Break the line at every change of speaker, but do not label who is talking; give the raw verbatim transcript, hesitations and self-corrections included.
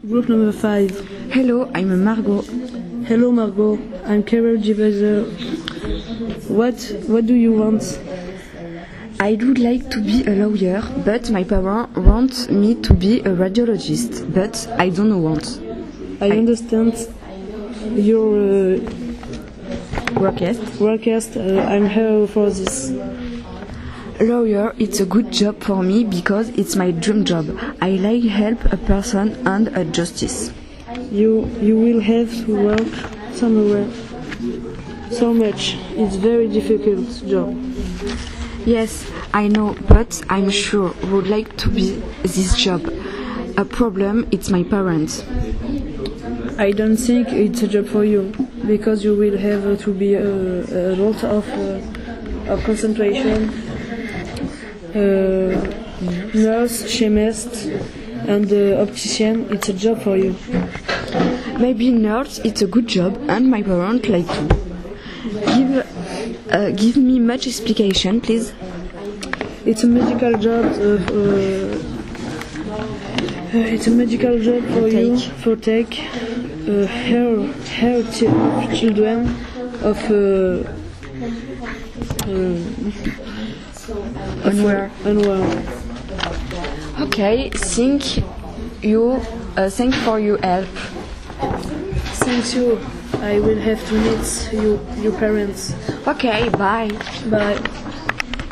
Group number five.
Hello, I'm Margot.
Hello Margot, I'm career advisor. What what do you want?
I would like to be a lawyer, but my parents want me to be a radiologist, but I don't want.
I, I understand your uh,
request.
request. Uh, I'm here for this.
Lawyer, it's a good job for me because it's my dream job. I like help a person and a justice.
You you will have to work somewhere so much. It's very difficult job.
Yes, I know, but I'm sure would like to be this job. A problem, it's my parents.
I don't think it's a job for you because you will have to be a, a lot of uh, of concentration. Uh, nurse, chemist, and uh, optician. It's a job for you.
Maybe nurse, it's a good job, and my parents like to. Give, uh, give me much explication, please.
It's a medical job. Uh, uh, it's a medical job for
take.
you for take uh, her her ch- children of. Uh, uh,
Unaware.
Unaware.
Okay, thank you. Uh, thank for your help.
Thank you. I will have to meet you, your parents.
Okay, bye.
Bye.